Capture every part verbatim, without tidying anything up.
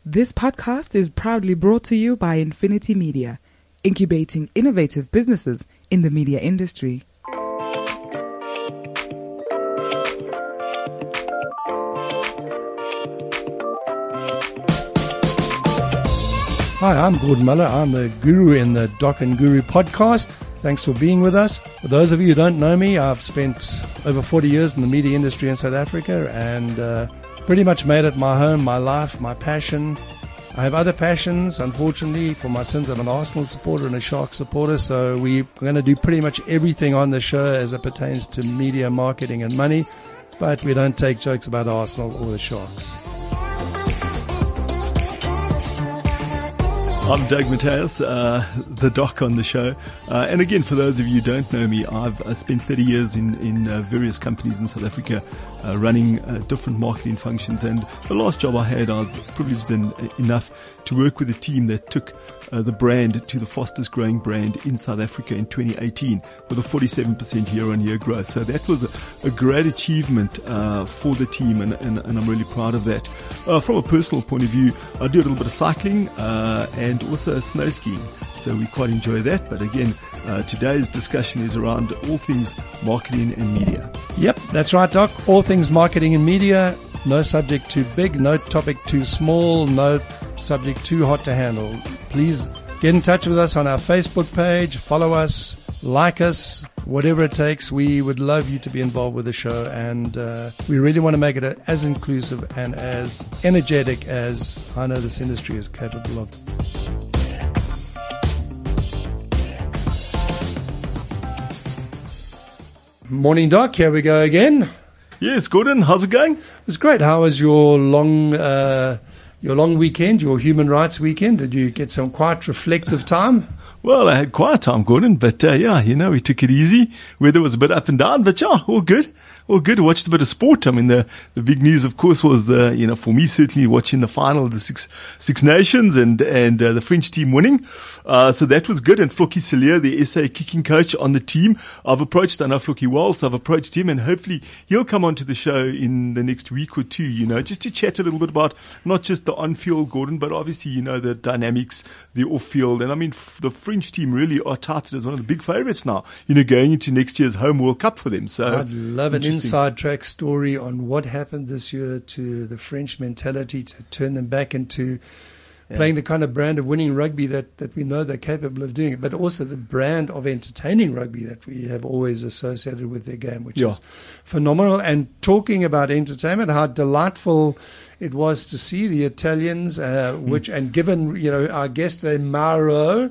This podcast is proudly brought to you by Infinity Media, incubating innovative businesses in the media industry. Hi, I'm Gordon Muller. I'm the guru in the Doc and Guru podcast. Thanks for being with us. For those of you who don't know me, I've spent over forty years in the media industry in South Africa and uh, pretty much made it my home, my life, my passion. I have other passions, unfortunately. For my sins, I'm an Arsenal supporter and a Sharks supporter, so we're going to do pretty much everything on the show as it pertains to media, marketing and money, but we don't take jokes about Arsenal or the Sharks. I'm Doug Mateus, uh, the doc on the show. Uh, and again, for those of you who don't know me, I've uh, spent thirty years in, in uh, various companies in South Africa, uh, running uh, different marketing functions. And the last job I had, I was privileged en- enough to work with a team that took uh, the brand to the fastest growing brand in South Africa in twenty eighteen with a forty-seven percent year on year growth. So that was a, a great achievement uh, for the team, and, and, and I'm really proud of that. Uh, from a personal point of view, I do a little bit of cycling uh, and also snow skiing, so we quite enjoy that. But again, uh, today's discussion is around all things marketing and media. Yep, that's right, Doc. All things marketing and media. No subject too big, no topic too small, no subject too hot to handle. Please get in touch with us on our Facebook page, follow us, like us, whatever it takes. We would love you to be involved with the show, and uh, we really want to make it as inclusive and as energetic as I know this industry is capable of. Morning, Doc. Here we go again. Yes, Gordon, how's it going? It's great. How was your long, uh, your long weekend, your human rights weekend? Did you get some quite reflective time? Well, I had quiet time, Gordon, but uh, yeah, you know, we took it easy. Weather was a bit up and down, but yeah, all good. All good. Watched a bit of sport. I mean, the, the big news, of course, was the, you know, for me, certainly watching the final of the Six, Six Nations and, and, uh, the French team winning. Uh, so that was good. And Floki Salier, the S A kicking coach on the team, I've approached, I know Floki well, so I've approached him, and hopefully he'll come onto the show in the next week or two, you know, just to chat a little bit about not just the on-field, Gordon, but obviously, you know, the dynamics, the off-field. And I mean, f- the French team really are touted as one of the big favorites now, you know, going into next year's home World Cup for them. So I'd love an inside track story on what happened this year to the French mentality to turn them back into yeah. playing the kind of brand of winning rugby that, that we know they're capable of doing, but also the brand of entertaining rugby that we have always associated with their game, which yeah. is phenomenal. And talking about entertainment, how delightful it was to see the Italians, uh, which, mm. and given, you know, our guest, uh, Mauro,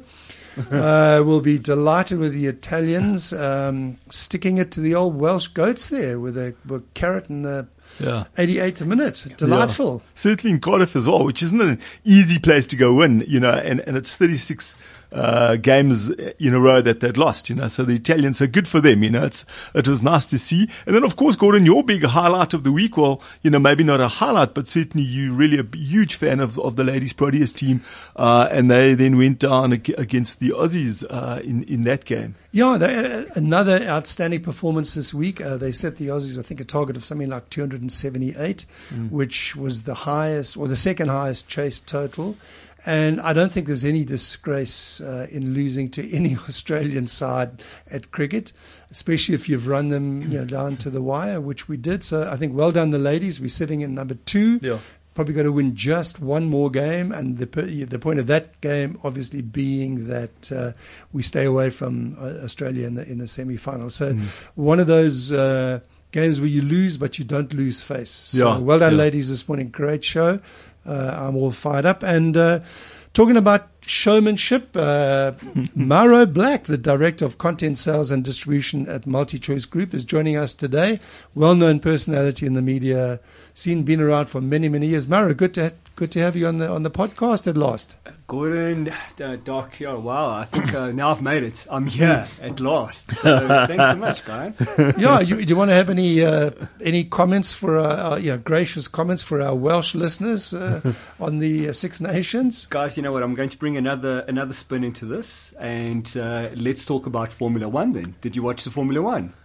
uh, will be delighted with the Italians um, sticking it to the old Welsh goats there with a, with a carrot and the yeah. eighty-eighth minute. Delightful. Yeah. Certainly in Cardiff as well, which isn't an easy place to go win, you know, and, and it's thirty-six uh, games in a row that they'd lost, you know, so the Italians are good for them, you know, it's, it was nice to see. And then, of course, Gordon, your big highlight of the week, well, you know, maybe not a highlight, but certainly you really a huge fan of, of the ladies Proteas team, uh, and they then went down ag- against the Aussies, uh, in, in that game. Yeah, they, uh, another outstanding performance this week. Uh, they set the Aussies, I think, a target of something like two hundred seventy-eight, mm. which was the highest, or the second highest chase total. And I don't think there's any disgrace uh, in losing to any Australian side at cricket, especially if you've run them, you know, down to the wire, which we did. So I think well done the ladies. We're sitting in number two. Yeah. Probably got to win just one more game, and the the point of that game obviously being that uh, we stay away from uh, Australia in the in the semi-final. So mm. one of those uh, games where you lose, but you don't lose face. So yeah. well done, yeah. ladies, this morning. Great show. Uh, I'm all fired up. And uh, talking about showmanship, uh, Mauro Black, the Director of Content Sales and Distribution at MultiChoice Group, is joining us today. Well-known personality in the media scene, been around for many, many years. Mauro, good to good to have you on the on the podcast at last. Gordon, uh, Doc, yeah, wow, I think uh, now I've made it. I'm here at last. So thanks so much, guys. Yeah, you, do you want to have any uh, any comments for our, our you know, gracious comments for our Welsh listeners uh, on the uh, Six Nations? Guys, you know what? I'm going to bring another another spin into this, and uh, let's talk about Formula One then. Did you watch the Formula One?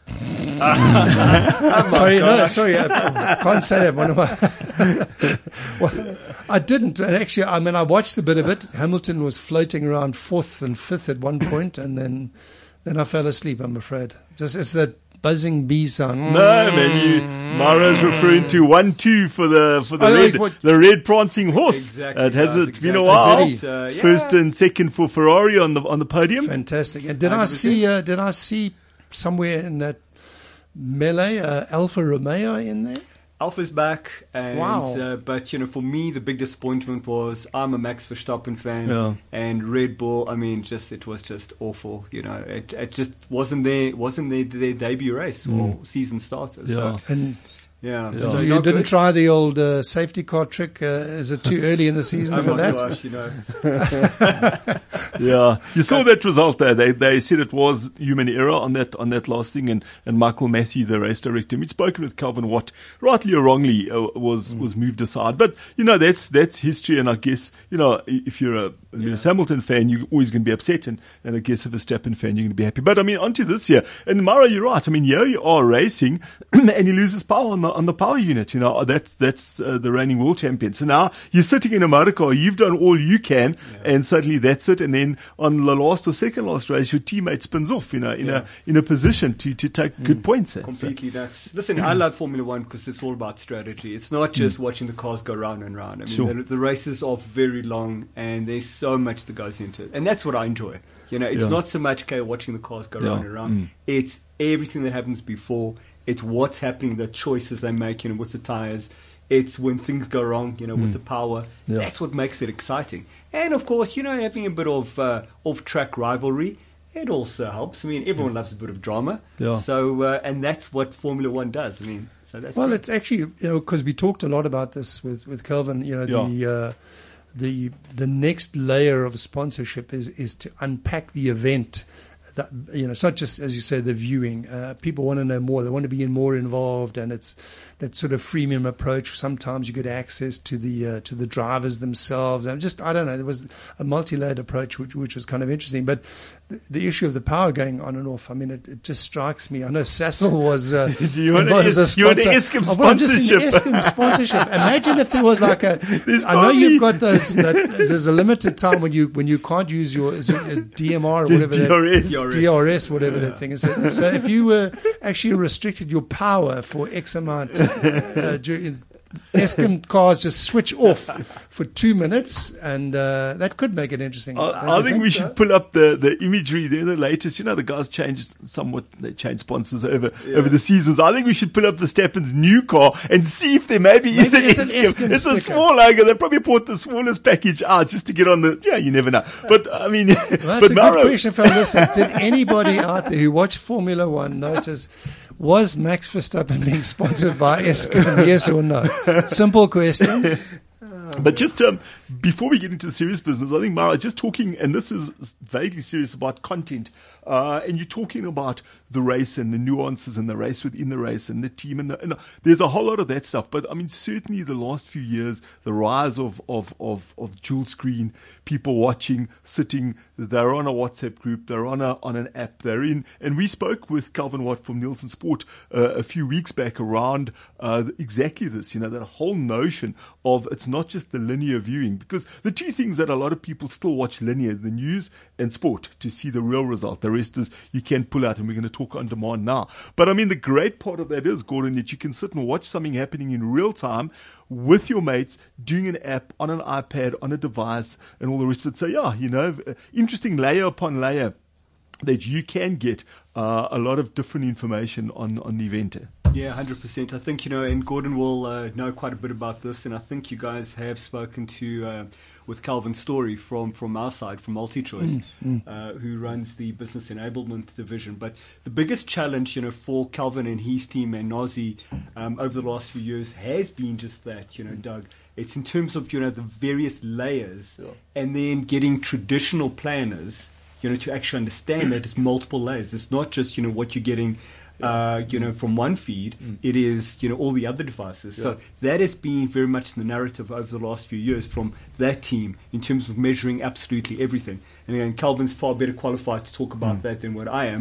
Oh sorry, no, gosh. sorry, I, I can't say that. One of my, well, I didn't, and actually, I mean, I watched a bit of it. Hamilton was floating around fourth and fifth at one point, and then, then I fell asleep. I'm afraid. Just it's that buzzing bee sound. No, man, you, Mara's referring to one two for the for the Oh, red like what- the red prancing horse. Exactly, Uh, it has guys, it's been a exactly. while. Did he? Uh, yeah. First and second for Ferrari on the on the podium. Fantastic. And did I one hundred percent. see? Uh, did I see somewhere in that melee uh, Alfa Romeo in there? Alpha's back, and Wow. uh, but you know, for me, the big disappointment was I'm a Max Verstappen fan, Yeah. and Red Bull. I mean, just it was just awful. You know, it it just wasn't their wasn't their, their debut race or season starter. Yeah. So, And yeah. Yeah. So you not didn't good. try the old uh, safety car trick. Uh, is it too early in the season Oh for my that? gosh, you know. Yeah, you saw that result there. They they said it was human error on that on that last thing, and, and Michael Massey, the race director, we'd spoken with Calvin Watt, rightly or wrongly, uh, was was moved aside. But you know that's that's history, and I guess you know if you're a Lewis Hamilton fan, you're always going to be upset, and, and I guess if a Verstappen fan, you're going to be happy. But I mean, onto this year, and Mara, you're right. I mean, here you are racing, and he loses power on the on the power unit. You know that's that's uh, the reigning world champion. So now you're sitting in a motor car, you've done all you can, and suddenly that's it. And then on the last or second last race, your teammate spins off, you know, in Yeah. a in a position to to take good points. eh? So- Completely. That's listen. I love Formula One because it's all about strategy. It's not just watching the cars go round and round. I mean, Sure. the, the races are very long, and there's so much that goes into it, and that's what I enjoy. You know, it's Yeah. not so much okay watching the cars go Yeah. round and round. Mm. It's everything that happens before. It's what's happening, the choices they make, you know, with the tires. It's when things go wrong, you know, with the power. Yeah. That's what makes it exciting. And of course, you know, having a bit of uh, off-track rivalry. It also helps. I mean, everyone loves a bit of drama. Yeah. So, uh, and that's what Formula One does. I mean, so that's Well, great. it's actually, you know, because we talked a lot about this with, with Kelvin, you know, the, uh, the, the next layer of sponsorship is, is to unpack the event. That, you know, it's not just, as you say, the viewing. Uh, people want to know more. They want to be in more involved, and it's that sort of freemium approach. Sometimes you get access to the uh, to the drivers themselves. And just, I don't know, there was a multi-layered approach, which which was kind of interesting. But the, the issue of the power going on and off, I mean, it, it just strikes me. I know Sassel was. Uh, Do you want involved a- as a you want a sponsor. Eskom Oh, well, I'm just thinking sponsorship? Eskom sponsorship. Imagine if there was like a. There's I know probably- you've got those. That, there's a limited time when you when you can't use your is it a D M R or whatever. D R S. That, D R S, whatever that thing is. So, so if you were actually restricted your power for X amount, uh, during, Eskom cars just switch off for two minutes, and uh, that could make it interesting. Don't I, I you think we so? should pull up the, the imagery there, the latest. You know, the guys changed somewhat, they changed sponsors over over the seasons. I think we should pull up Verstappen's new car and see if there maybe, is an Maybe it's an Eskom. Eskom It's a sticker. small logo. They probably bought the smallest package out just to get on the, yeah, you never know. But I mean, Well, that's but a Mauro, good question from listeners. Did anybody out there who watched Formula One notice, was Max Verstappen being sponsored by Eskom, yes or no? Simple question. But just um, before we get into the serious business, I think, Mara, just talking, and this is vaguely serious about content, uh, and you're talking about the race and the nuances and the race within the race and the team, and, the, and there's a whole lot of that stuff. But I mean, certainly the last few years, the rise of of of, of dual screen, people watching, sitting, they're on a WhatsApp group, they're on a on an app, they're in, and we spoke with Calvin Watt from Nielsen Sport uh, a few weeks back around uh, exactly this, you know, that whole notion of it's not just the linear viewing, because the two things that a lot of people still watch linear, the news and sport, to see the real result. The rest is you can pull out, and we're going to talk on demand now. But I mean, the great part of that is, Gordon, that you can sit and watch something happening in real time with your mates, doing an app on an iPad, on a device, and all the rest of it. So yeah, you know, interesting layer upon layer that you can get uh, a lot of different information on, on the event. Yeah, one hundred percent. I think, you know, and Gordon will uh, know quite a bit about this, and I think you guys have spoken to, uh, with Calvin Story from, from our side, from MultiChoice, mm, mm. Uh, who runs the business enablement division. But the biggest challenge, you know, for Calvin and his team and Nazi um, over the last few years has been just that, you know, Doug. It's in terms of, you know, the various layers, yeah. and then getting traditional planners, you know, to actually understand that it's multiple layers. It's not just, you know, what you're getting, uh, you know, from one feed. Mm. It is, you know, all the other devices. Yeah. So that has been very much the narrative over the last few years from that team in terms of measuring absolutely everything. And again, Calvin's far better qualified to talk about mm. that than what I am.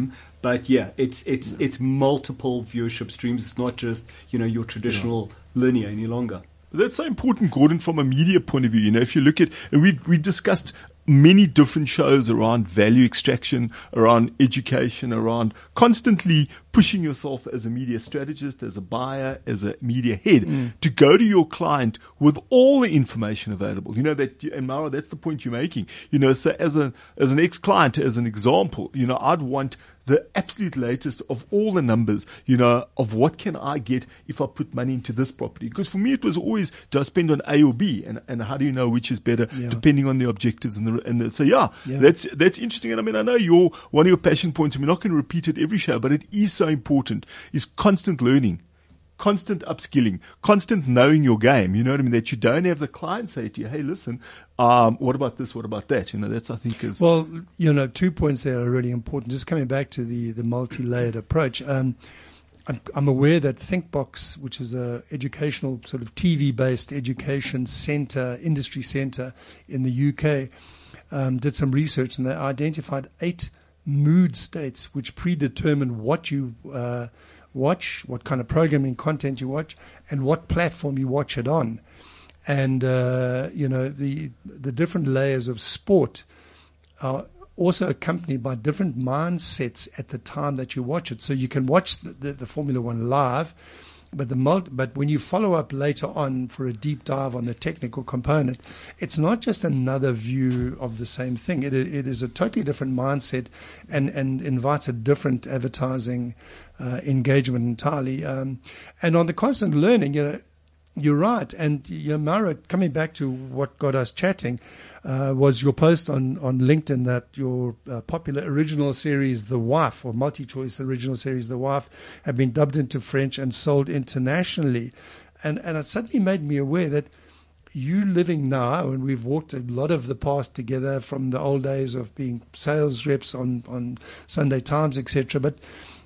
But yeah, it's it's yeah. it's multiple viewership streams. It's not just, you know, your traditional yeah. linear any longer. That's so important, Gordon, from a media point of view. You know, if you look at, and we we discussed many different shows around value extraction, around education, around constantly pushing yourself as a media strategist, as a buyer, as a media head, mm. to go to your client with all the information available. You know, that, and Mara, that's the point you're making. You know, so as a, as an ex-client, as an example, you know, I'd want the absolute latest of all the numbers, you know, of what can I get if I put money into this property. Because for me, it was always, do I spend on A or B? And, and how do you know which is better, yeah. depending on the objectives and the, and the, so yeah, yeah, that's, that's interesting. And I mean, I know you're one of your passion points, and we're not going to repeat it every show, but it is so important, is constant learning. Constant upskilling, constant knowing your game. You know what I mean? That you don't have the client say to you, hey, listen, um, what about this? What about that? You know, that's, I think, is. Well, you know, two points there are really important. Just coming back to the, the multi-layered approach. Um, I'm, I'm aware that ThinkBox, which is a educational sort of T V-based education center, industry center in the U K, um, did some research, and they identified eight mood states which predetermine what you, uh, watch, what kind of programming content you watch, and what platform you watch it on. And, uh, you know, the the different layers of sport are also accompanied by different mindsets at the time that you watch it. So you can watch the, the, the Formula One live, but the multi, but when you follow up later on for a deep dive on the technical component, it's not just another view of the same thing. It it is a totally different mindset, and, and invites a different advertising uh, engagement entirely. Um, and on the constant learning, you know, you're right. And you know, Mara, coming back to what got us chatting, uh, was your post on, on LinkedIn that your uh, popular original series, The Wife, or multi-choice original series, The Wife, have been dubbed into French and sold internationally. And, and it suddenly made me aware that you living now, and we've walked a lot of the past together from the old days of being sales reps on, on Sunday Times, et cetera. But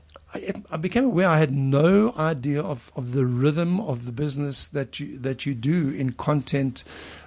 I, I became aware I had no idea of, of the rhythm of the business that you that you do in content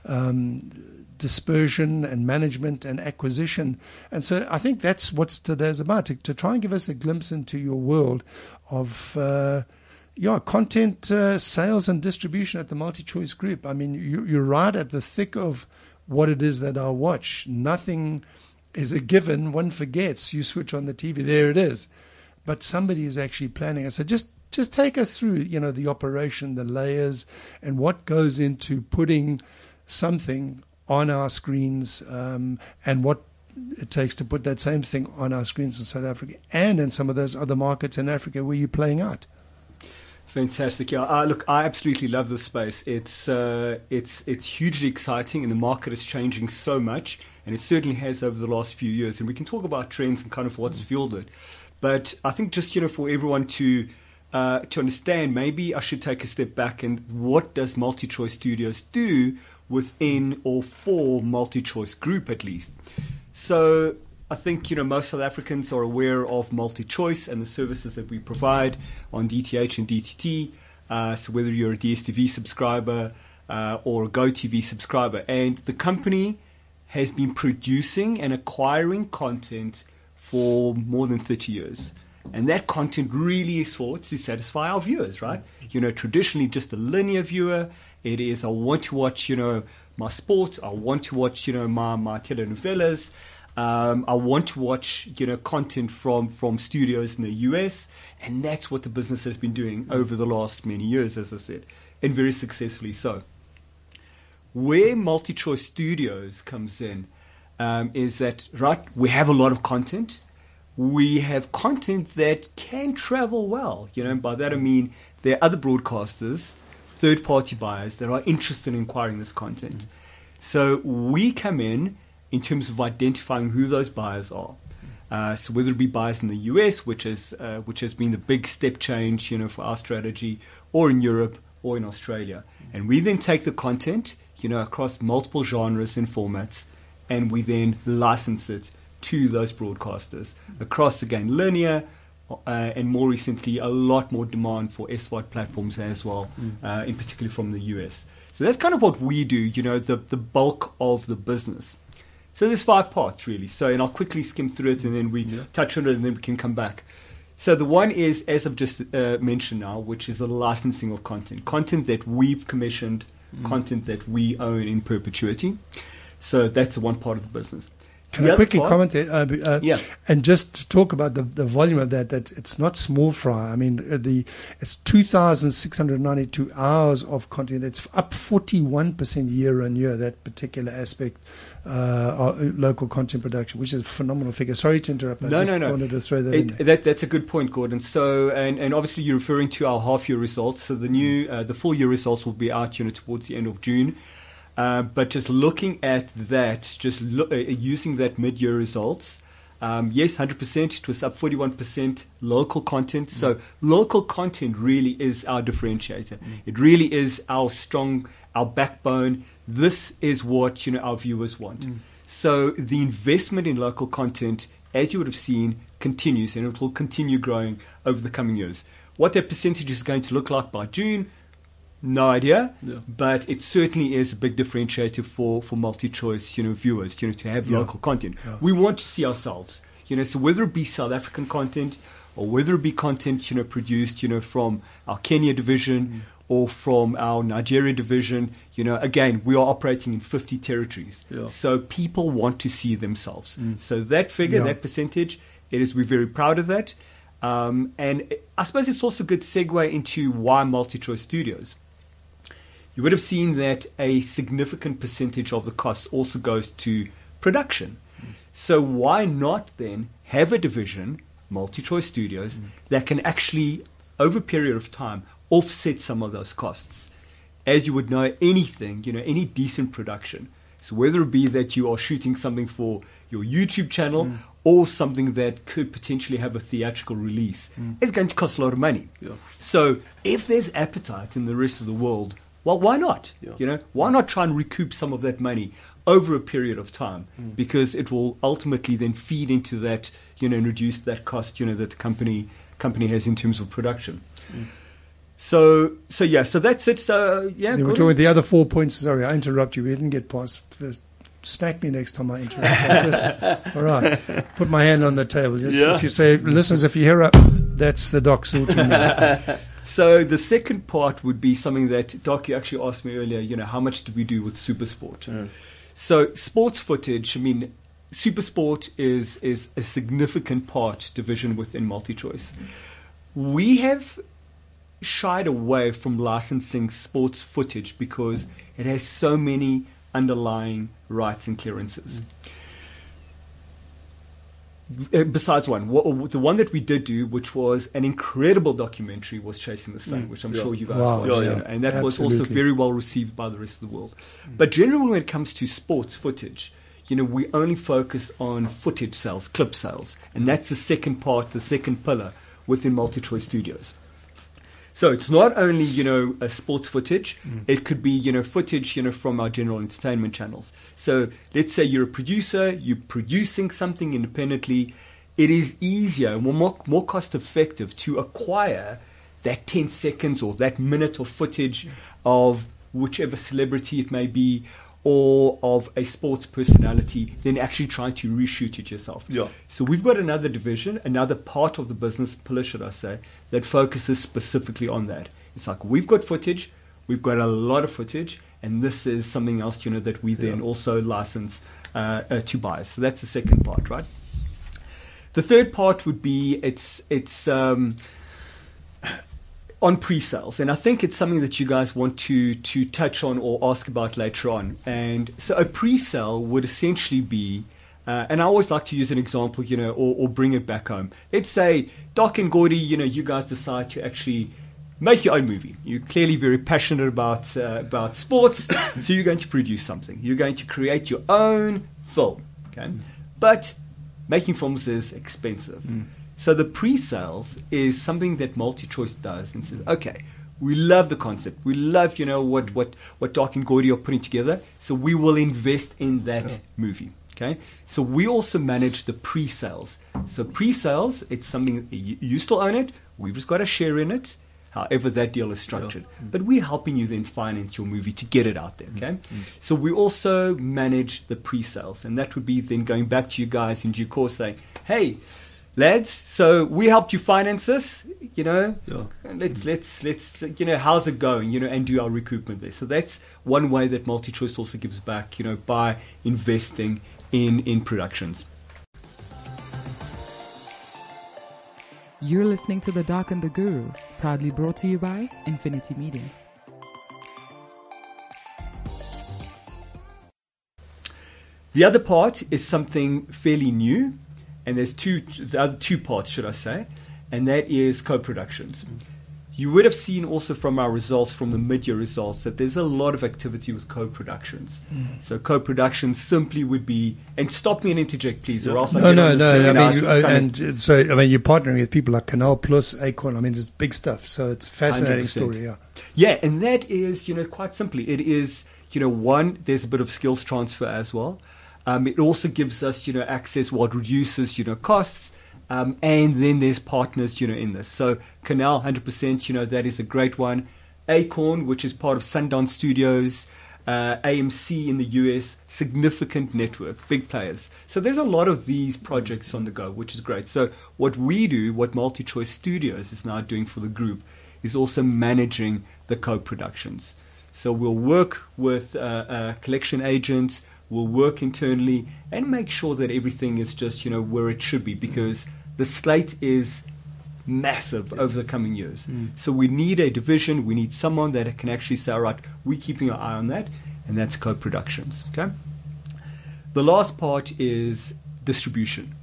um, dispersion and management and acquisition. And so I think that's what today's about, to, to try and give us a glimpse into your world of uh, yeah content uh, sales and distribution at the MultiChoice Group. I mean, you, you're right at the thick of what it is that I watch. Nothing is a given. One forgets. You switch on the T V, there it is. But somebody is actually planning it. So just, just take us through, you know, the operation, the layers, and what goes into putting something on our screens, um, and what it takes to put that same thing on our screens in South Africa and in some of those other markets in Africa where you're playing out. Fantastic. Yeah, uh, look, I absolutely love this space. It's uh, it's it's hugely exciting, and the market is changing so much, and it certainly has over the last few years. And we can talk about trends and kind of what's mm. fueled it. But I think just, you know, for everyone to uh, to understand, maybe I should take a step back and what does MultiChoice Studios do within or for MultiChoice Group, at least. So I think, you know, most South Africans are aware of MultiChoice and the services that we provide on D T H and D T T. Uh, so whether you're a D S T V subscriber uh, or a GoTV subscriber, and the company has been producing and acquiring content for more than thirty years. And that content really is for to satisfy our viewers, right? You know, traditionally just a linear viewer. It is, I want to watch, you know, my sport. I want to watch, you know, my, my telenovelas. Um, I want to watch, you know, content from, from studios in the U S. And that's what the business has been doing over the last many years, as I said, and very successfully so. Where MultiChoice Studios comes in, Um, is that, right, we have a lot of content. We have content that can travel well. You know, and by that I mean there are other broadcasters, third-party buyers that are interested in acquiring this content. So we come in in terms of identifying who those buyers are. Uh, so whether it be buyers in the U S, which is uh, which has been the big step change, you know, for our strategy, or in Europe or in Australia, and we then take the content, you know, across multiple genres and formats, and we then license it to those broadcasters across, again, linear, uh, and more recently, a lot more demand for S V O D platforms as well, mm. uh, in particular from the U S. So that's kind of what we do, you know, the, the bulk of the business. So there's five parts, really. So, and I'll quickly skim through it, and then we yeah. touch on it, and then we can come back. So the one is, as I've just uh, mentioned now, which is the licensing of content. Content that we've commissioned, mm. content that we own in perpetuity. So that's the one part of the business. Can the I quickly part, comment there? Uh, uh, yeah. And just talk about the, the volume of that, that it's not small fry. I mean, uh, the it's two thousand six hundred ninety-two hours of content. It's up forty-one percent year on year, that particular aspect, uh, local content production, which is a phenomenal figure. Sorry to interrupt. I no, just no, no. wanted to throw that it, in there. That, that's a good point, Gordon. So, and, and obviously you're referring to our half-year results. So the new, uh, the full-year results will be out, you know, towards the end of June. Uh, but just looking at that, just lo- uh, using that mid-year results, um, yes, one hundred percent. It was up forty-one percent local content. Mm. So local content really is our differentiator. Mm. It really is our strong, our backbone. This is what, you know, our viewers want. Mm. So the investment in local content, as you would have seen, continues, and it will continue growing over the coming years. What that percentage is going to look like by June, no idea, yeah. but it certainly is a big differentiator for, for multi-choice, you know, viewers, you know, to have yeah. local content. Yeah. We want to see ourselves, you know, so whether it be South African content or whether it be content, you know, produced, you know, from our Kenya division mm. or from our Nigeria division, you know, again, we are operating in fifty territories. Yeah. So people want to see themselves. Mm. So that figure, yeah. that percentage, it is, we're very proud of that. Um, and I suppose it's also a good segue into why multi-choice studios. You would have seen that a significant percentage of the costs also goes to production. Mm. So why not then have a division, multi-choice studios, mm. that can actually, over a period of time, offset some of those costs? As you would know, anything, you know, any decent production, so whether it be that you are shooting something for your YouTube channel mm. or something that could potentially have a theatrical release, mm. is going to cost a lot of money. Yeah. So if there's appetite in the rest of the world, well, why not? Yeah. You know, why not try and recoup some of that money over a period of time? Mm. Because it will ultimately then feed into that, you know, and reduce that cost, you know, that the company company has in terms of production. Mm. So, so yeah, so that's it. So, yeah. We're talking about the other four points. Sorry, I interrupt you. We didn't get past first. Smack me next time I interrupt. Just, all right. Put my hand on the table. Just yeah. If you say, listeners, if you hear up, that's the doc sorting now. So the second part would be something that, Doc, you actually asked me earlier, you know, how much did we do with SuperSport? Mm. So sports footage, I mean, SuperSport is, is a significant part division within MultiChoice. Mm. We have shied away from licensing sports footage because it has so many underlying rights and clearances. Mm. Besides one, what, the one that we did do, which was an incredible documentary, was Chasing the Sun, mm. which I'm yeah. sure you guys wow. watched, yeah, yeah. and that Absolutely. was also very well received by the rest of the world. Mm. But generally, when it comes to sports footage, you know, we only focus on footage sales, clip sales, and that's the second part, the second pillar within MultiChoice Studios. So it's not only, you know, a sports footage. Mm. It could be, you know, footage, you know, from our general entertainment channels. So let's say you're a producer, you're producing something independently. It is easier, more, more cost effective to acquire that ten seconds or that minute of footage of whichever celebrity it may be, or of a sports personality, than actually trying to reshoot it yourself. Yeah. So we've got another division, another part of the business pillar, should I say, that focuses specifically on that. It's like, we've got footage, we've got a lot of footage, and this is something else, you know, that we then yeah. also license uh, uh, to buyers. So that's the second part, right? The third part would be it's it's um, on pre-sales, and I think it's something that you guys want to to touch on or ask about later on. And so a pre-sale would essentially be, uh, and I always like to use an example, you know, or, or bring it back home. Let's say Doc and Gordy, you know, you guys decide to actually make your own movie. You're clearly very passionate about uh, about sports, so you're going to produce something. You're going to create your own film, okay? But making films is expensive. Mm. So the pre-sales is something that MultiChoice does and says, okay, we love the concept. We love, you know, what, what, what Doc and Gordy are putting together. So we will invest in that yeah. movie. Okay. So we also manage the pre-sales. So pre-sales, it's something you, you still own it. We've just got a share in it. However that deal is structured. Yeah. Mm. But we're helping you then finance your movie to get it out there, okay? Mm. So we also manage the pre-sales, and that would be then going back to you guys in due course saying, hey, lads, so we helped you finance this, you know, Yeah. let's, let's, let's, you know, how's it going, you know, and do our recoupment there. So that's one way that MultiChoice also gives back, you know, by investing in, in productions. You're listening to The Doc and the Guru, proudly brought to you by Infinity Media. The other part is something fairly new, and there's two, the other two parts, should I say, and that is co-productions. Mm. You would have seen also from our results, from the mid-year results, that there's a lot of activity with co-productions. Mm. So co-productions simply would be, and stop me and interject, please, or else I no, get no, on no. I mean, you, uh, and so I mean, you're partnering with people like Canal Plus, Acorn. I mean, it's big stuff. So it's a fascinating one hundred percent. story. Yeah, yeah, and that is, you know, quite simply, it is, you know, one, there's a bit of skills transfer as well. Um, it also gives us, you know, access, what reduces, you know, costs. Um, and then there's partners, you know, in this. So Canal, one hundred percent, you know, that is a great one. Acorn, which is part of Sundance Studios, uh, A M C in the U S, significant network, big players. So there's a lot of these projects on the go, which is great. So what we do, what MultiChoice Studios is now doing for the group, is also managing the co-productions. So we'll work with uh, uh, collection agents, we'll work internally and make sure that everything is just, you know, where it should be, because the slate is massive over the coming years. Mm. So we need a division, we need someone that can actually say, all right, we're keeping our eye on that, and that's co-productions. Okay. The last part is distribution.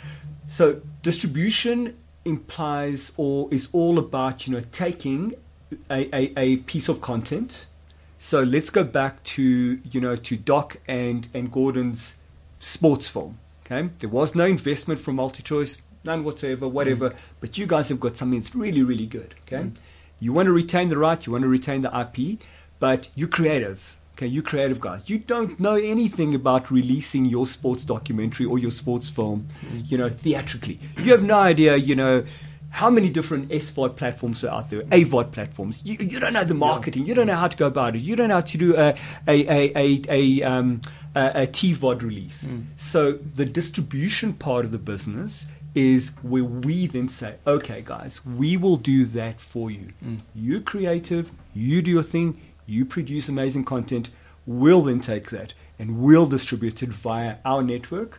So distribution implies or is all about, you know, taking a, a, a piece of content. So let's go back to, you know, to Doc and, and Gordon's sports film. Okay, there was no investment from MultiChoice, none whatsoever, whatever. Mm. But you guys have got something that's really, really good. Okay, mm. You want to retain the rights, you want to retain the I P, but you're creative. Okay, you creative guys. You don't know anything about releasing your sports documentary or your sports film, mm. you know, theatrically. You have no idea, you know, how many different S V O D platforms are out there, A V O D platforms. You, you don't know the marketing. You don't know how to go about it. You don't know how to do a a a a, a, um, a, a T V O D release. Mm. So the distribution part of the business is where we then say, okay, guys, we will do that for you. Mm. You're creative. You do your thing. You produce amazing content. We'll then take that and we'll distribute it via our network.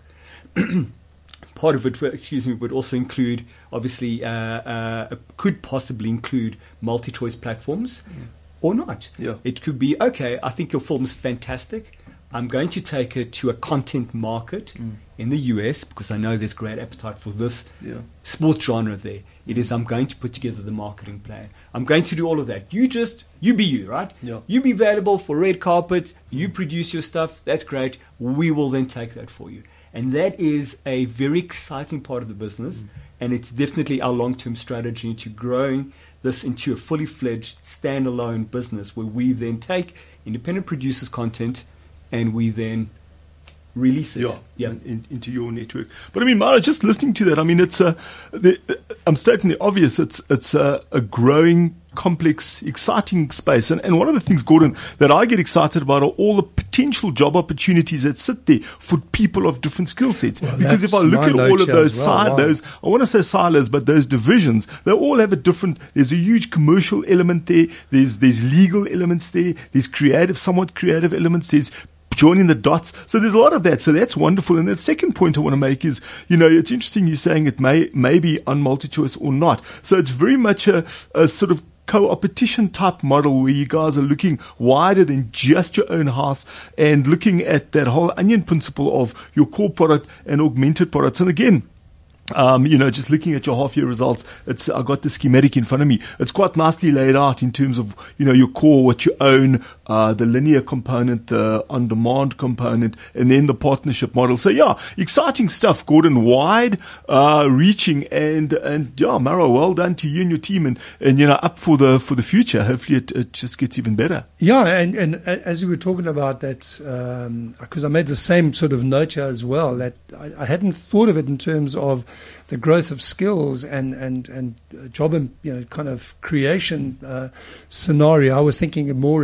Part of it, excuse me, would also include, obviously, uh, uh, could possibly include MultiChoice platforms mm. or not. Yeah. It could be, okay, I think your film is fantastic. I'm going to take it to a content market mm. in the U S because I know there's great appetite for this yeah. sports genre there. It is, I'm going to put together the marketing plan. I'm going to do all of that. You just, you be you, right? Yeah. You be available for red carpet. You produce your stuff. That's great. We will then take that for you. And that is a very exciting part of the business, mm. and it's definitely our long-term strategy into growing this into a fully fledged standalone business where we then take independent producers' content and we then release it yeah, yeah. In, into your network. But I mean, Mara, just listening to that, I mean, it's a, the, I'm stating the obvious. It's it's a, a growing, complex, exciting space. And, and one of the things, Gordon, that I get excited about are all the potential job opportunities that sit there for people of different skill sets. Well, because if I look at all of those well, side, wow. those, I want to say silos, but those divisions, they all have a different, there's a huge commercial element there. There's, there's legal elements there. There's creative, somewhat creative elements. There's joining the dots. So there's a lot of that. So that's wonderful. And the second point I want to make is, you know, it's interesting you're saying it may, may be on MultiChoice or not. So it's very much a, a sort of co-opetition type model where you guys are looking wider than just your own house and looking at that whole onion principle of your core product and augmented products. And again, Um, you know, just looking at your half year results, it's, I got the schematic in front of me. It's quite nicely laid out in terms of, you know, your core, what you own, uh, the linear component, the on demand component, and then the partnership model. So yeah, exciting stuff, Gordon, wide, uh, reaching and, and yeah, Mara, well done to you and your team and, and, you know, up for the, for the future. Hopefully it, it just gets even better. Yeah. And, and as you were talking about that, um, cause I made the same sort of note here as well, that I, I hadn't thought of it in terms of the growth of skills and, and, and job, and, you know, kind of creation uh, scenario. I was thinking more in terms,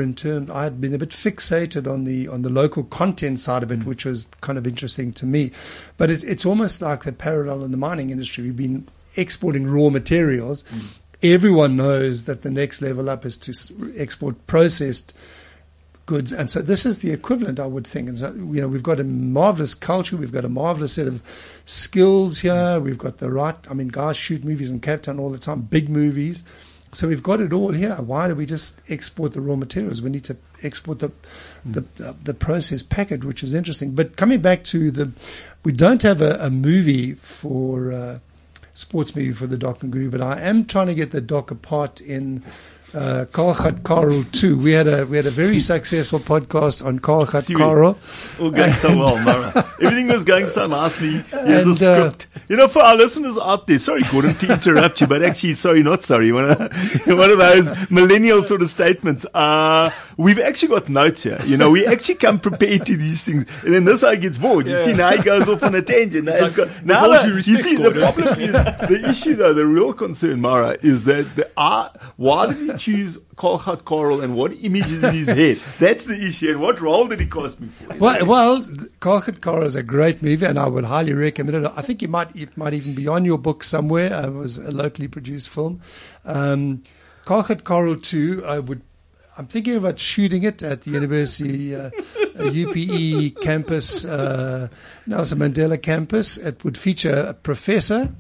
I'm, I had been a bit fixated on the on the local content side of it, mm. which was kind of interesting to me. But it, it's almost like the parallel in the mining industry. We've been exporting raw materials. Mm. Everyone knows that the next level up is to export processed goods, and so this is the equivalent, I would think. And so, you know, we've got a marvelous culture, we've got a marvelous set of skills here, we've got the right. I mean, guys shoot movies in Cape Town all the time, big movies. So we've got it all here. Why do we just export the raw materials? We need to export the mm. the, the the processed package, which is interesting. But coming back to the, we don't have a, a movie for uh, sports movie for the Doc and Groove, but I am trying to get the Doc apart in uh, Karl Karel two. We had a we had a very successful podcast on Karl Karel. All going so well, Mara. Everything was going so nicely. Here's and, a script. Uh, you know, for our listeners out there, sorry, Gordon, to interrupt you, but actually, sorry, not sorry. One of, one of those millennial sort of statements. Uh, we've actually got notes here. You know, we actually come prepared to these things, and then this guy gets bored. You yeah. see, now he goes off on a tangent. Now, like, got, now that, you, respect, you see, Gordon. The problem is, the issue though, the real concern, Mara, is that the, uh, why did he choose Karl Karel and what image is in his head? That's the issue. And what role did he cast me for? Well, well Karl Karel is a great movie, and I would highly recommend it. I think it might it might even be on your book somewhere. Uh, it was a locally produced film. Um, Karl Karel two, I would. I'm thinking about shooting it at the University uh, U P E campus, uh, Nelson Mandela campus. It would feature a professor,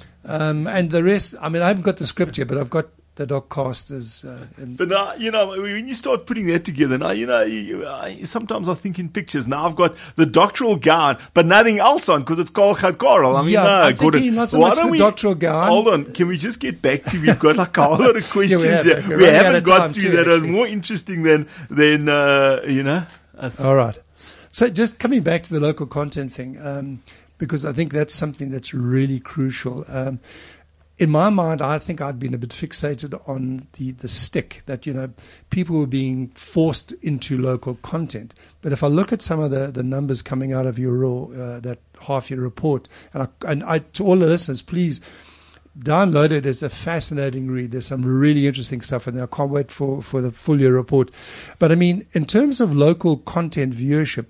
um, and the rest. I mean, I haven't got the script yet, but I've got the Doc cast is. Uh, but now, you know, when you start putting that together, now, you know, you, I, sometimes I think in pictures. Now I've got the doctoral gown, but nothing else on because it's Karl Karel. I mean, yeah, no, I'm thinking not so Why much the we, doctoral gown. Hold on, can we just get back to? We've got like a whole lot of questions yeah, we, have, here. We haven't got through too, that actually. Are more interesting than than uh, you know. Us. All right. So just coming back to the local content thing, um, because I think that's something that's really crucial. Um, In my mind, I think I'd been a bit fixated on the, the stick that, you know, people were being forced into local content. But if I look at some of the, the numbers coming out of your uh, that half-year report, and, I, and I, to all the listeners, please download it. It's a fascinating read. There's some really interesting stuff in there. I can't wait for, for the full year report. But, I mean, in terms of local content viewership,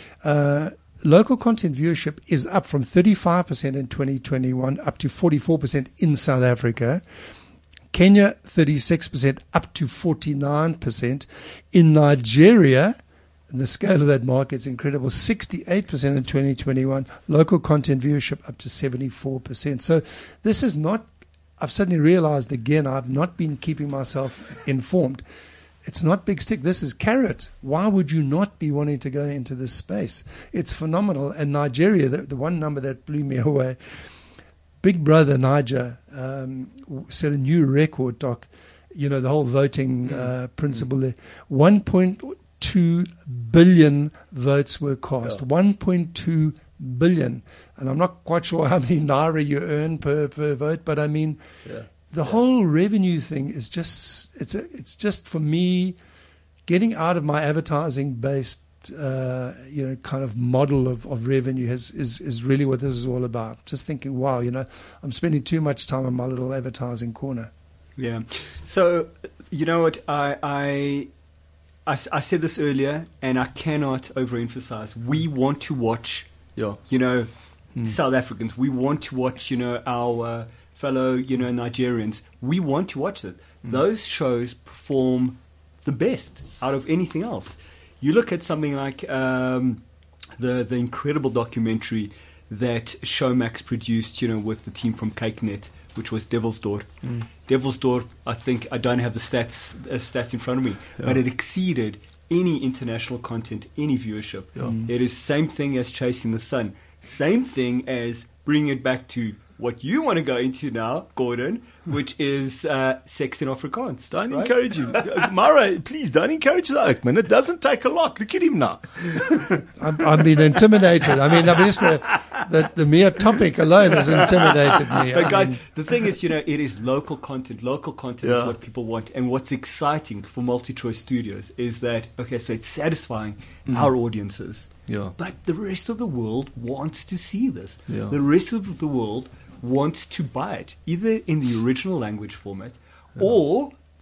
uh local content viewership is up from thirty-five percent in twenty twenty-one up to forty-four percent in South Africa. Kenya, thirty-six percent up to forty-nine percent. In Nigeria, and the scale of that market is incredible, sixty-eight percent in twenty twenty-one. Local content viewership up to seventy-four percent. So this is not, I've suddenly realized again, I've not been keeping myself informed. It's not big stick. This is carrot. Why would you not be wanting to go into this space? It's phenomenal. And Nigeria, the, the one number that blew me away, Big Brother Niger um, set a new record, Doc. You know, the whole voting uh, principle there. one point two billion votes were cast. Yeah. one point two billion. And I'm not quite sure how many naira you earn per, per vote, but I mean... Yeah. The yeah. whole revenue thing is just, it's a, it's just for me, getting out of my advertising based, uh, you know, kind of model of, of revenue has, is, is really what this is all about. Just thinking, wow, you know, I'm spending too much time on my little advertising corner. Yeah. So, you know what, I, I, I, I said this earlier and I cannot overemphasize. We want to watch, yeah. you know, hmm. South Africans. We want to watch, you know, our, uh, fellow, you know, Nigerians, we want to watch it. Mm. Those shows perform the best out of anything else. You look at something like um, the the incredible documentary that Showmax produced, you know, with the team from CakeNet, which was Devil's Door. Mm. Devil's Door, I think, I don't have the stats uh, stats in front of me, yeah. but it exceeded any international content, any viewership. Yeah. Mm. It is same thing as Chasing the Sun. Same thing as bringing it back to what you want to go into now, Gordon, which is uh, sex in Afrikaans. Don't right? encourage him. Mara, please, don't encourage the Oakman. It doesn't take a lot. Look at him now. I'm, I'm being intimidated. I mean, just the, the, the mere topic alone has intimidated me. But I guys, mean, the thing is, you know, it is local content. Local content yeah. is what people want. And what's exciting for MultiChoice Studios is that, okay, so it's satisfying mm. our audiences. Yeah. But the rest of the world wants to see this. Yeah. The rest of the world wants to buy it, either in the original language format yeah. or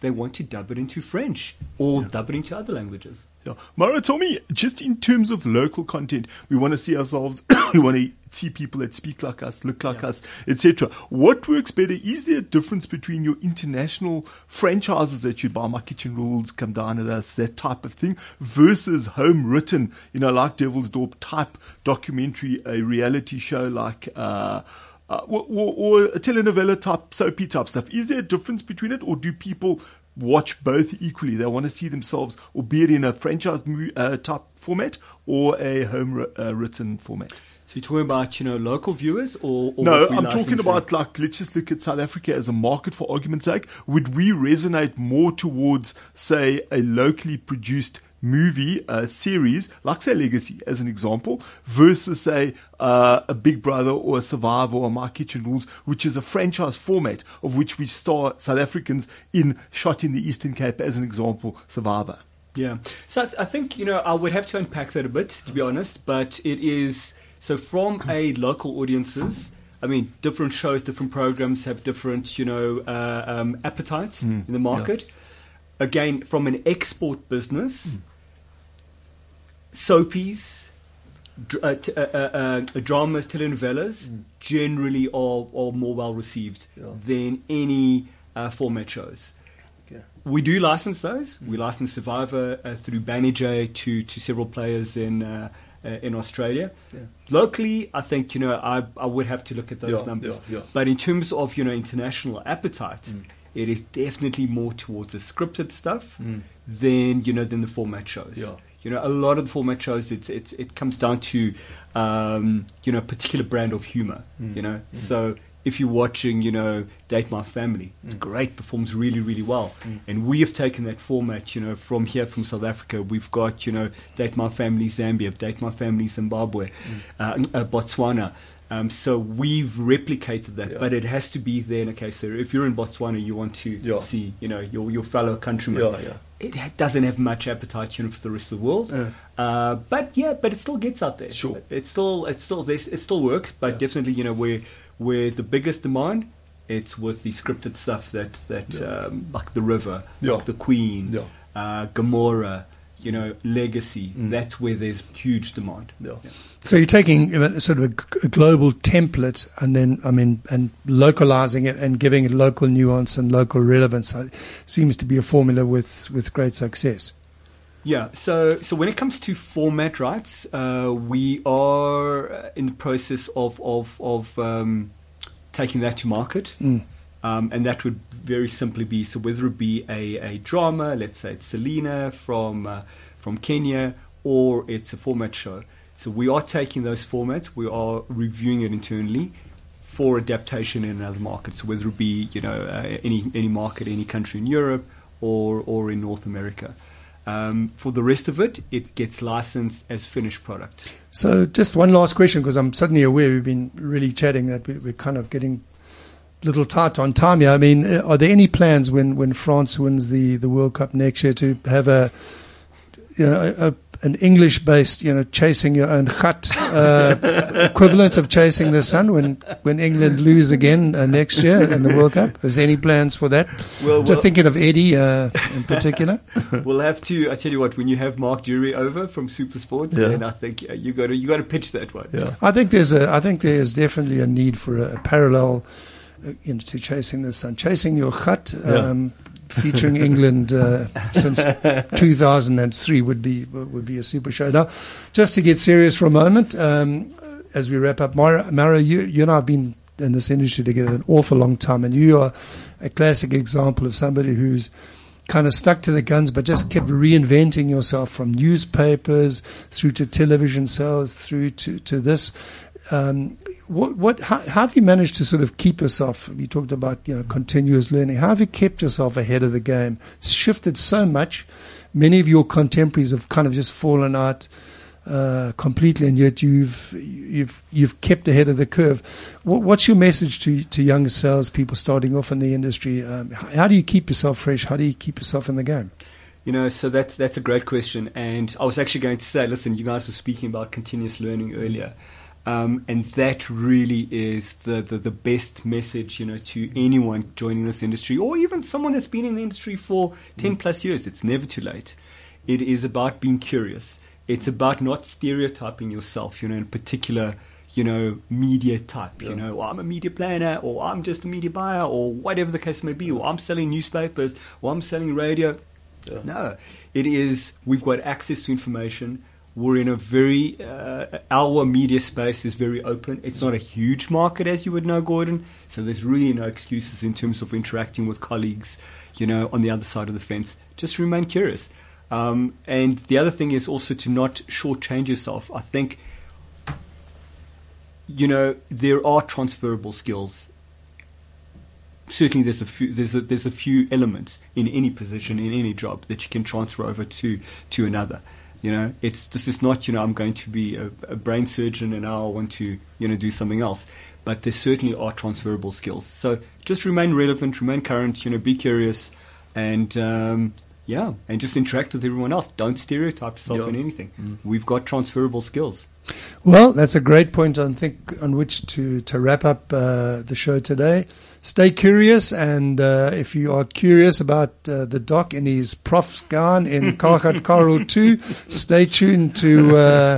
they want to dub it into French or yeah. dub it into other languages. Yeah. Mara, tell me, just in terms of local content, we want to see ourselves, we want to see people that speak like us, look like yeah. us, et cetera. What works better? Is there a difference between your international franchises that you buy, My Kitchen Rules, Come Dine With Us, that type of thing, versus home written, you know, like Devil's Dorp type documentary, a reality show like, uh, uh or, or, or a telenovela type, soapy type stuff? Is there a difference between it, or do people watch both equally? They want to see themselves, albeit in a franchise uh, type format or a home uh, written format. So you're talking about, you know, local viewers or, or no? I'm talking about, like, let's just look at South Africa as a market for argument's sake. Would we resonate more towards, say, a locally produced movie uh, series, like, say, Legacy as an example, versus, say, uh, a Big Brother or a Survivor or My Kitchen Rules, which is a franchise format of which we star South Africans in, shot in the Eastern Cape, as an example, Survivor? Yeah. So I think, you know, I would have to unpack that a bit, to be honest, but it is, so from a local audiences, I mean, different shows, different programs have different, you know, uh, um, appetites mm. in the market. Yeah. Again, from an export business, mm. soapies, dr- uh, t- uh, uh, uh, dramas, telenovelas mm. generally are, are more well received yeah. than any uh, format shows. Okay. We do license those. Mm. We license Survivor uh, through Banijay to, to several players in uh, uh, in Australia. Yeah. Locally, I think, you know, I I would have to look at those yeah, numbers. Yeah, yeah. But in terms of, you know, international appetite, mm. it is definitely more towards the scripted stuff mm. than, you know, than the format shows. Yeah. You know, a lot of the format shows, it's, it's, it comes down to, um, you know, a particular brand of humor, mm. you know. Mm. So if you're watching, you know, Date My Family, mm. it's great, performs really, really well. Mm. And we have taken that format, you know, from here, from South Africa. We've got, you know, Date My Family Zambia, Date My Family Zimbabwe, mm. uh, uh, Botswana. Um, so we've replicated that, yeah. but it has to be then, okay, so if you're in Botswana, you want to yeah. see, you know, your your fellow countrymen. Yeah, yeah. It ha- doesn't have much appetite, you know, for the rest of the world. Yeah. Uh, but yeah, but it still gets out there. Sure. It still, it still, it still works, but yeah. definitely, you know, where where the biggest demand, it's with the scripted stuff that, that yeah. um, like The River, yeah. like The Queen, yeah. uh, Gomorrah, you know, Legacy. Mm. That's where there's huge demand. Yeah. Yeah. So you're taking sort of a, a global template and then, I mean, and localizing it and giving it local nuance and local relevance. It seems to be a formula with, with great success. Yeah. So, so when it comes to format rights, uh, we are in the process of of of um, taking that to market, mm. um, and that would very simply be, so whether it be a, a drama, let's say it's Selena from uh, from Kenya, or it's a format show. So we are taking those formats, we are reviewing it internally for adaptation in another market. So whether it be, you know, uh, any any market, any country in Europe or or in North America. Um, for the rest of it, it gets licensed as finished product. So just one last question, because I'm suddenly aware we've been really chatting that we, we're kind of getting a little tight on time here. I mean, are there any plans when, when France wins the, the World Cup next year to have a, you know, a, an English-based, you know, chasing your own khat uh, equivalent of chasing the sun when, when England lose again uh, next year in the World Cup? Is there any plans for that? Well, Just well, thinking of Eddie uh, in particular. We'll have to. I tell you what, when you have Mark Jury over from SuperSport, yeah. then I think uh, you got to you got to pitch that one. Yeah, I think there's a I think there is definitely a need for a, a parallel uh, you know, to chasing the sun, chasing your khat. Um, yeah. Featuring England uh, since two thousand three would be would be a super show. Now, just to get serious for a moment, um, as we wrap up, Mara, Mara you, you and I have been in this industry together an awful long time, and you are a classic example of somebody who's kind of stuck to the guns, but just kept reinventing yourself from newspapers through to television sales, through to to this. Um, what, what, how, how have you managed to sort of keep yourself? You talked about, you know, continuous learning. How have you kept yourself ahead of the game? It's shifted so much. Many of your contemporaries have kind of just fallen out uh, completely, and yet you've you've you've kept ahead of the curve. What, what's your message to to young salespeople starting off in the industry? Um, how do you keep yourself fresh? How do you keep yourself in the game? You know, so that's that's a great question, and I was actually going to say, listen, you guys were speaking about continuous learning earlier. Um, and that really is the, the, the best message, you know, to anyone joining this industry, or even someone that's been in the industry for ten plus years. It's never too late. It is about being curious. It's about not stereotyping yourself, you know, in particular, you know, media type, yeah. you know, well, I'm a media planner, or I'm just a media buyer, or whatever the case may be, or I'm selling newspapers, or I'm selling radio. Yeah. No, it is, we've got access to information. We're in a very, uh, our media space is very open. It's not a huge market, as you would know, Gordon. So there's really no excuses in terms of interacting with colleagues, you know, on the other side of the fence. Just remain curious. Um, and the other thing is also to not shortchange yourself. I think, you know, there are transferable skills. Certainly there's a few, there's a, there's a few elements in any position, in any job, that you can transfer over to, to another. You know, it's, this is not, you know, I'm going to be a, a brain surgeon and now I want to, you know, do something else. But there certainly are transferable skills. So just remain relevant, remain current, you know, be curious, and, um, yeah, and just interact with everyone else. Don't stereotype yourself yeah. in anything. Mm. We've got transferable skills. Well, that's a great point, I think, on which to, to wrap up uh, the show today. Stay curious, and uh, if you are curious about uh, the doc in his prof's gown in Kalkat Karo two, stay tuned to uh,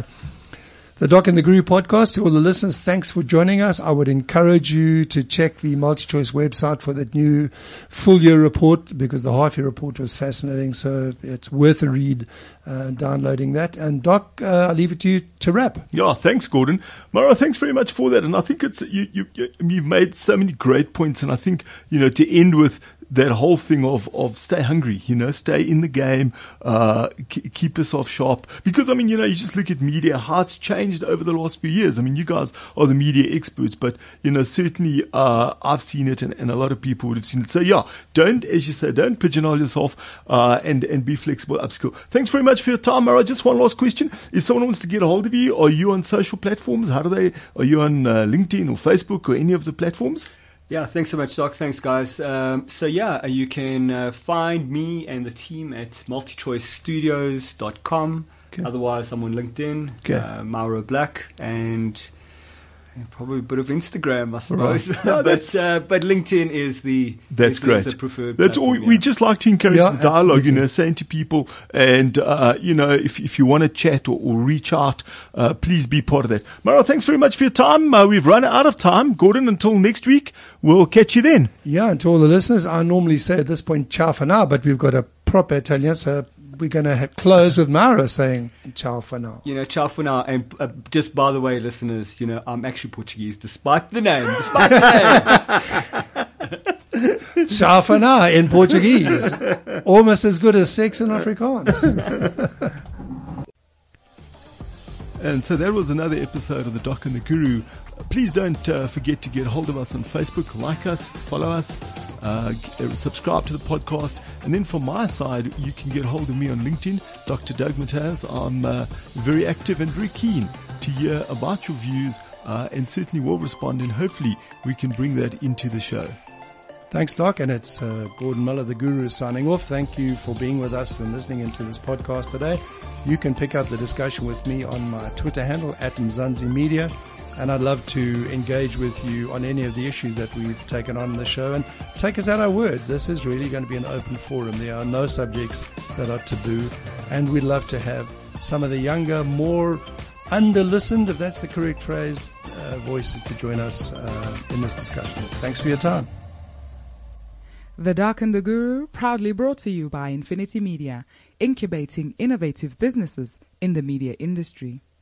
the Doc and the Guru podcast. To all the listeners, thanks for joining us. I would encourage you to check the MultiChoice website for the new full year report, because the half year report was fascinating. So it's worth a read, uh, downloading that. And Doc, uh, I'll leave it to you to wrap. Yeah, thanks, Gordon. Mara, thanks very much for that. And I think it's you, you, you, you've made so many great points. And I think, you know, to end with that whole thing of, of stay hungry, you know, stay in the game, uh, k- keep yourself sharp. Because, I mean, you know, you just look at media, how it's changed over the last few years. I mean, you guys are the media experts, but, you know, certainly, uh, I've seen it, and, and a lot of people would have seen it. So yeah, don't, as you say, don't pigeonhole yourself, uh, and, and be flexible, upskill. Thanks very much for your time, Mara. Just one last question. If someone wants to get a hold of you, are you on social platforms? How do they, are you on uh, LinkedIn or Facebook or any of the platforms? Yeah, thanks so much, Doc. Thanks, guys. Um, so, yeah, you can uh, find me and the team at multi choice studios dot com. Okay. Otherwise, I'm on LinkedIn, okay. uh, Mauro Black, and probably a bit of Instagram, I suppose. Right. No, but uh, but LinkedIn is the that's is, great. Is the preferred. That's all. We, yeah. we just like to encourage yeah, the dialogue. Absolutely. You know, saying to people, and uh, you know, if if you want to chat or, or reach out, uh, please be part of that. Mara, thanks very much for your time. Uh, we've run out of time, Gordon. Until next week, we'll catch you then. Yeah, and to all the listeners, I normally say at this point, ciao for now, but we've got a proper Italian, so we're going to close with Mara saying ciao for now. You know, ciao for now. And uh, just by the way, listeners, you know, I'm actually Portuguese, despite the name. Despite the name. Ciao for now in Portuguese. Almost as good as sex in Afrikaans. And so that was another episode of The Doc and the Guru. Please don't uh, forget to get hold of us on Facebook, like us, follow us, uh, subscribe to the podcast. And then from my side, you can get hold of me on LinkedIn, Doctor Doug Mataz. I'm uh, very active and very keen to hear about your views, uh, and certainly will respond, and hopefully we can bring that into the show. Thanks, Doc, and it's uh, Gordon Miller, the Guru, signing off. Thank you for being with us and listening into this podcast today. You can pick up the discussion with me on my Twitter handle, at Mzansi Media, and I'd love to engage with you on any of the issues that we've taken on in the show. And take us at our word. This is really going to be an open forum. There are no subjects that are taboo, and we'd love to have some of the younger, more under-listened, if that's the correct phrase, uh, voices to join us uh, in this discussion. Thanks for your time. The Doc and the Guru, proudly brought to you by Infinity Media, incubating innovative businesses in the media industry.